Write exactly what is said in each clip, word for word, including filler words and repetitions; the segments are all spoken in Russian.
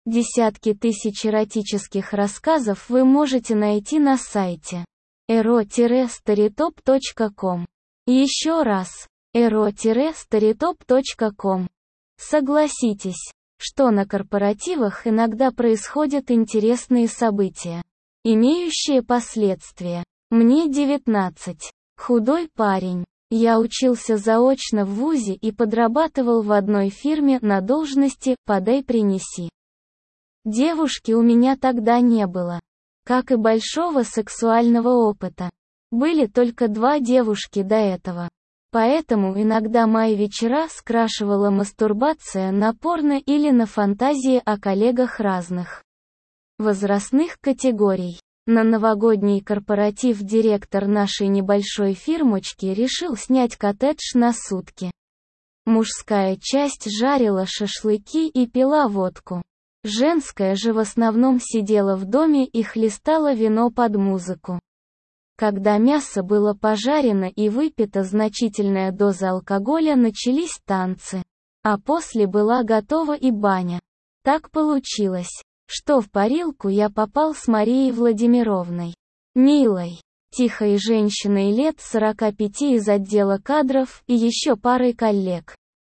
Десятки тысяч эротических рассказов вы можете найти на сайте эро старитоп точка ком. Еще раз, эро старитоп точка ком. Согласитесь, что на корпоративах иногда происходят интересные события, имеющие последствия. Мне девятнадцать. Худой парень. Я учился заочно в вузе и подрабатывал в одной фирме на должности «подай-принеси». Девушки у меня тогда не было. Как и большого сексуального опыта. Были только два девушки до этого. Поэтому иногда мои вечера скрашивала мастурбация на порно или на фантазии о коллегах разных возрастных категорий. На новогодний корпоратив директор нашей небольшой фирмочки решил снять коттедж на сутки. Мужская часть жарила шашлыки и пила водку. Женская же в основном сидела в доме и хлестала вино под музыку. Когда мясо было пожарено и выпита значительная доза алкоголя, начались танцы. А после была готова и баня. Так получилось, что в парилку я попал с Марией Владимировной. Милой, тихой женщиной лет сорока пяти из отдела кадров и еще парой коллег.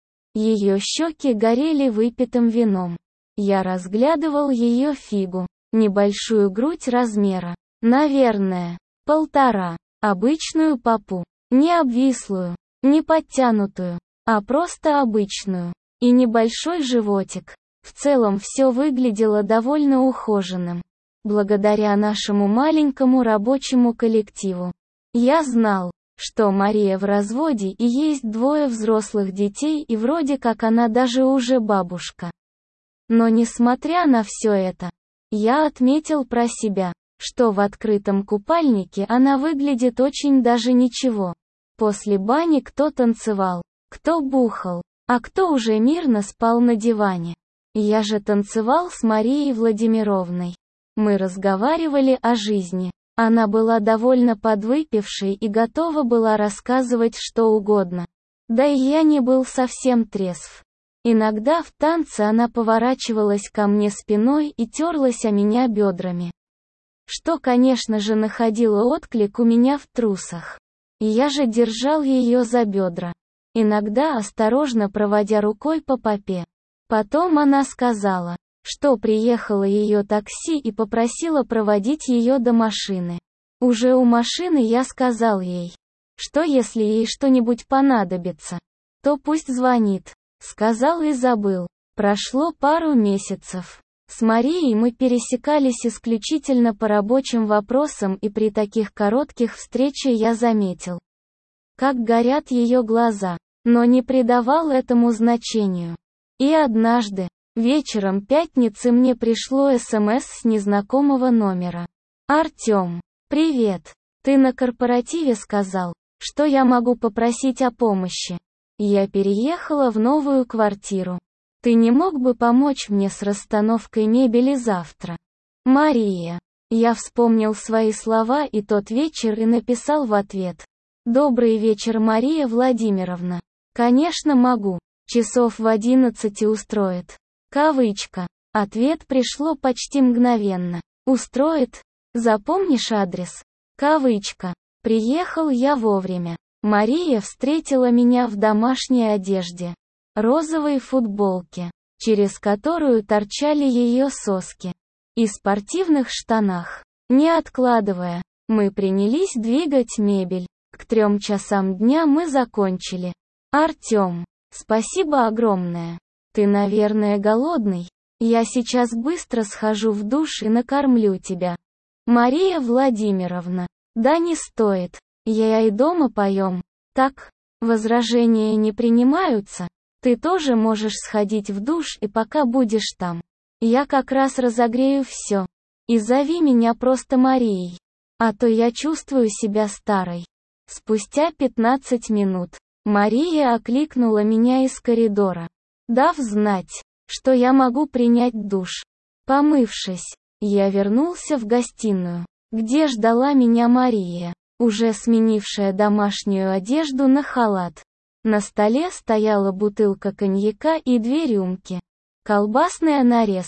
Ее щеки горели выпитым вином. Я разглядывал ее фигу, небольшую грудь размера, наверное, полтора, обычную попу, не обвислую, не подтянутую, а просто обычную, и небольшой животик. В целом все выглядело довольно ухоженным. Благодаря нашему маленькому рабочему коллективу. Я знал, что Мария в разводе и есть двое взрослых детей и вроде как она даже уже бабушка. Но несмотря на все это, я отметил про себя, что в открытом купальнике она выглядит очень даже ничего. После бани кто танцевал, кто бухал, а кто уже мирно спал на диване. Я же танцевал с Марией Владимировной. Мы разговаривали о жизни. Она была довольно подвыпившей и готова была рассказывать что угодно. Да и я не был совсем трезв. Иногда в танце она поворачивалась ко мне спиной и терлась о меня бедрами. Что, конечно же, находило отклик у меня в трусах. Я же держал ее за бедра. Иногда осторожно проводя рукой по попе. Потом она сказала, что приехало ее такси и попросила проводить ее до машины. Уже у машины я сказал ей, что если ей что-нибудь понадобится, то пусть звонит. Сказал и забыл. Прошло пару месяцев. С Марией мы пересекались исключительно по рабочим вопросам, и при таких коротких встречах я заметил, как горят ее глаза, но не придавал этому значению. И однажды, вечером пятницы, мне пришло СМС с незнакомого номера. «Артём, привет. Ты на корпоративе сказал, что я могу попросить о помощи. Я переехала в новую квартиру. Ты не мог бы помочь мне с расстановкой мебели завтра? Мария». Я вспомнил свои слова и тот вечер и написал в ответ: «Добрый вечер, Мария Владимировна. Конечно, могу. Часов в одиннадцать устроит». Кавычка. Ответ пришло почти мгновенно. «Устроит? Запомнишь адрес?» Кавычка. Приехал я вовремя. Мария встретила меня в домашней одежде, розовой футболке, через которую торчали ее соски, и спортивных штанах. Не откладывая, мы принялись двигать мебель. К трем часам дня мы закончили. «Артём, спасибо огромное. Ты, наверное, голодный? Я сейчас быстро схожу в душ и накормлю тебя». Мария Владимировна. «Да не стоит. Я и дома поем». «Так, возражения не принимаются? Ты тоже можешь сходить в душ, и пока будешь там, я как раз разогрею все. И зови меня просто Марией. А то я чувствую себя старой». Спустя пятнадцать минут, Мария окликнула меня из коридора, дав знать, что я могу принять душ. Помывшись, я вернулся в гостиную, где ждала меня Мария, уже сменившая домашнюю одежду на халат. На столе стояла бутылка коньяка и две рюмки, колбасная нарезка,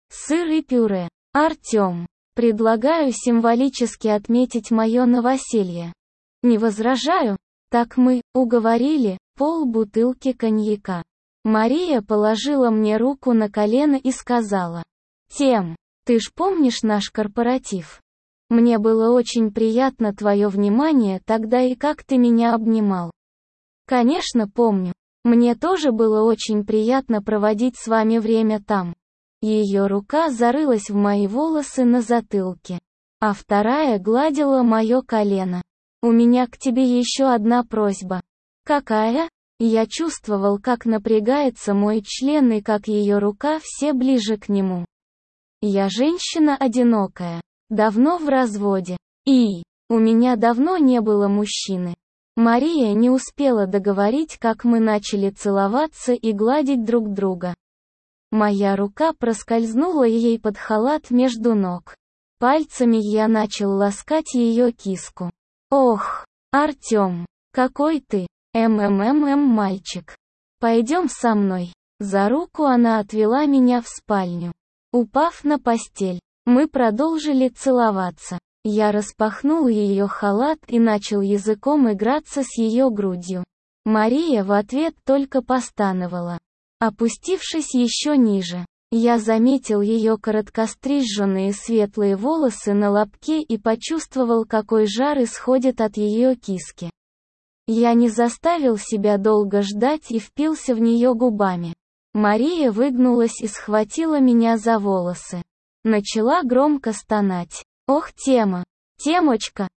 Сыр и пюре. Артём. Предлагаю символически отметить мое новоселье. Не возражаю. Так мы, уговорили, полбутылки коньяка. Мария положила мне руку на колено и сказала. Тем, ты ж помнишь наш корпоратив? Мне было очень приятно твое внимание тогда и как ты меня обнимал. Конечно, помню. Мне тоже было очень приятно проводить с вами время там. Ее рука зарылась в мои волосы на затылке, а вторая гладила мое колено. У меня к тебе еще одна просьба. Какая? Я чувствовал, как напрягается мой член и как ее рука все ближе к нему. Я женщина одинокая, давно в разводе, и у меня давно не было мужчины. Мария не успела договорить, как мы начали целоваться и гладить друг друга. Моя рука проскользнула ей под халат между ног. Пальцами я начал ласкать ее киску. Ох, Артём, какой ты, мммм мальчик. Пойдем со мной. За руку она отвела меня в спальню. Упав на постель, мы продолжили целоваться. Я распахнул ее халат и начал языком играться с ее грудью. Мария в ответ только постановала. Опустившись еще ниже, я заметил ее короткостриженные светлые волосы на лобке и почувствовал, какой жар исходит от ее киски. Я не заставил себя долго ждать и впился в нее губами. Мария выгнулась и схватила меня за волосы. Начала громко стонать. Ох, Тема! Темочка!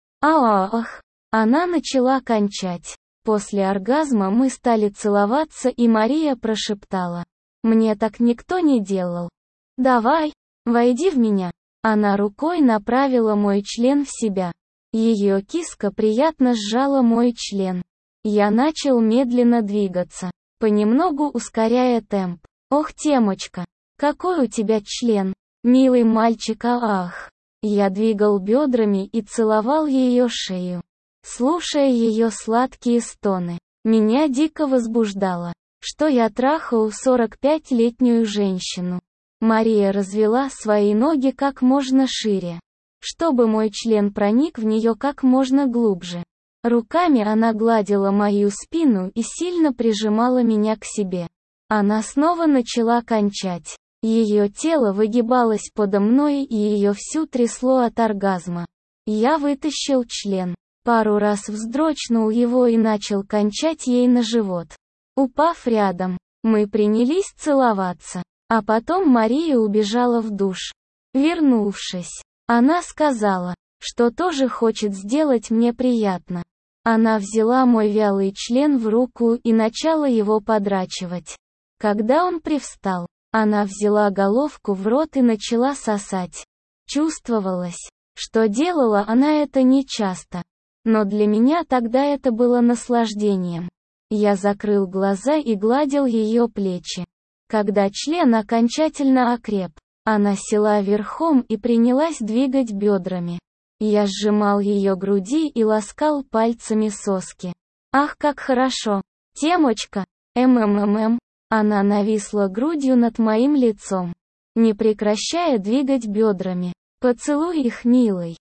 Ах! Она начала кончать. После оргазма мы стали целоваться, и Мария прошептала. Мне так никто не делал. Давай, войди в меня. Она рукой направила мой член в себя. Ее киска приятно сжала мой член. Я начал медленно двигаться, понемногу ускоряя темп. Ох, Темочка! Какой у тебя член! Милый мальчик, ах! Я двигал бедрами и целовал ее шею. Слушая ее сладкие стоны, меня дико возбуждало, что я трахаю сорокапятилетнюю женщину. Мария развела свои ноги как можно шире, чтобы мой член проник в нее как можно глубже. Руками она гладила мою спину и сильно прижимала меня к себе. Она снова начала кончать. Ее тело выгибалось подо мной и ее всю трясло от оргазма. Я вытащил член, пару раз вздрочнул его и начал кончать ей на живот. Упав рядом, мы принялись целоваться, а потом Мария убежала в душ. Вернувшись, она сказала, что тоже хочет сделать мне приятно. Она взяла мой вялый член в руку и начала его подрачивать. Когда он привстал, она взяла головку в рот и начала сосать. Чувствовалось, что делала она это нечасто. Но для меня тогда это было наслаждением. Я закрыл глаза и гладил ее плечи. Когда член окончательно окреп, она села верхом и принялась двигать бедрами. Я сжимал ее груди и ласкал пальцами соски. Ах, как хорошо! Темочка! Мммм! Она нависла грудью над моим лицом, не прекращая двигать бедрами. Поцелуй их, милый.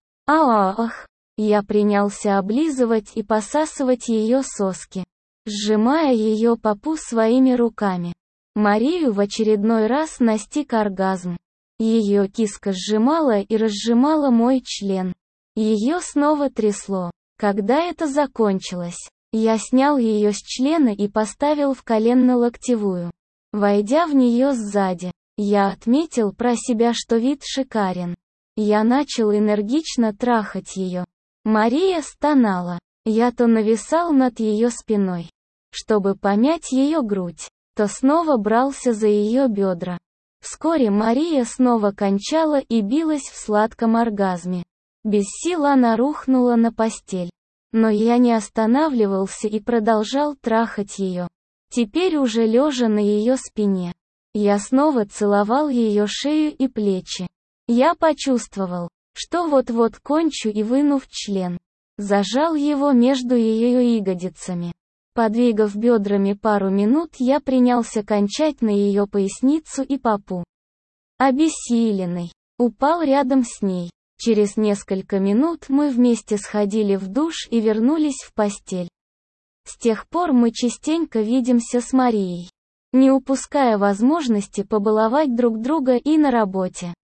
Ах! Я принялся облизывать и посасывать ее соски, сжимая ее попу своими руками. Марию в очередной раз настиг оргазм. Ее киска сжимала и разжимала мой член. Ее снова трясло. Когда это закончилось, я снял ее с члена и поставил в коленно-локтевую. Войдя в нее сзади, я отметил про себя, что вид шикарен. Я начал энергично трахать ее. Мария стонала. Я то нависал над ее спиной, чтобы помять ее грудь, то снова брался за ее бедра. Вскоре Мария снова кончала и билась в сладком оргазме. Без сил она рухнула на постель. Но я не останавливался и продолжал трахать ее. Теперь уже лежа на ее спине. Я снова целовал ее шею и плечи. Я почувствовал, что вот-вот кончу, и, вынув член, зажал его между ее ягодицами. Подвигав бедрами пару минут, я принялся кончать на ее поясницу и попу. обессиленный, упал рядом с ней. Через несколько минут мы вместе сходили в душ и вернулись в постель. С тех пор мы частенько видимся с Марией, не упуская возможности побаловать друг друга и на работе.